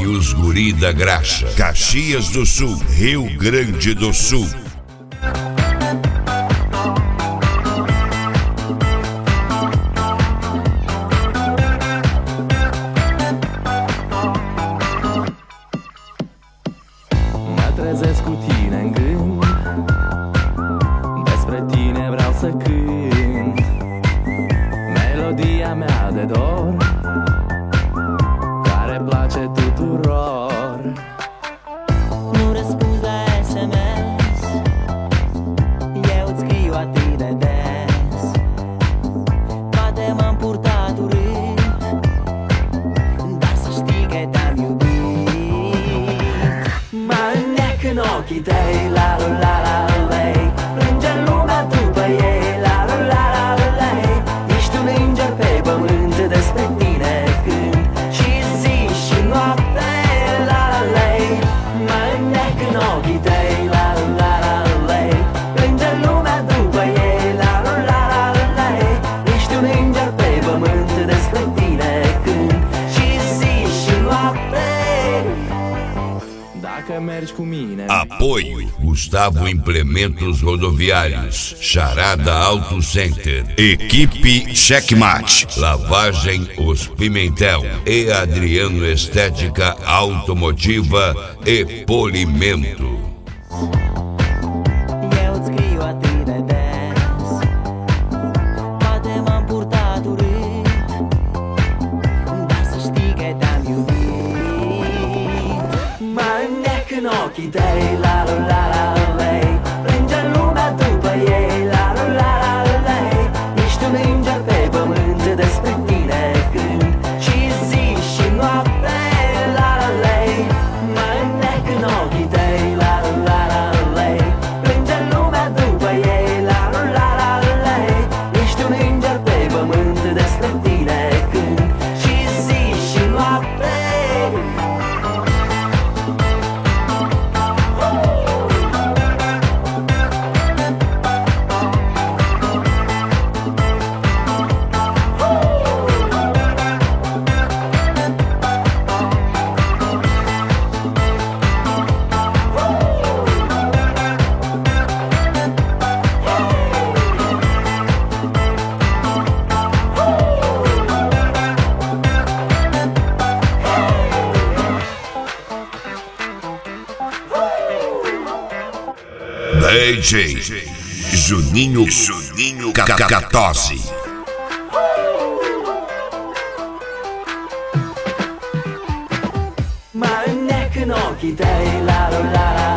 os guri da graxa. Caxias do Sul, Rio Grande do Sul. Mă trezesc cu tine în gând, despre tine vreau să cânt melodia mea de dor, care place tuturor. Nu răspunzi la SMS, eu îți scriu atât de des. Poate m-am purtat urât, dar să știi că te-am iubit. Mă înnec în ochii tăi, la la la la lei, plânge lumea după ei, la la la la lei. Ești un înger pe pământ, despre tine cânt și zi și noapte, la la lei. Mă înnec în ochii tăi, la la la lei, plânge lumea după ei, la la la la lei. Ești un înger pe pământ, despre tine cânt și zi și noapte. Dacă mergi cu mine. Apoio Gustavo Implementos Rodoviários, Charada Auto Center, Equipe Checkmate, Lavagem Os Pimentel e Adriano Estética Automotiva e Polimento. Eu îți scriu atât de des, poate m-am purtat urât, dar să știi că te-am iubit. Mă înnec în ochii tăi, la la la la lei, plânge lumea după ei, la la la la lei. Ești un înger pe pământ, despre tine cânt și zi și noapte, la la lei. Mă înnec în ochii tăi, la la la la lei, plânge lumea după ei, la la la la lei. Ești un înger pe pământ, despre tine cânt și zi și noapte. DJ Juninho Cacatosi. Mă înnec în ochii tăi, la la la la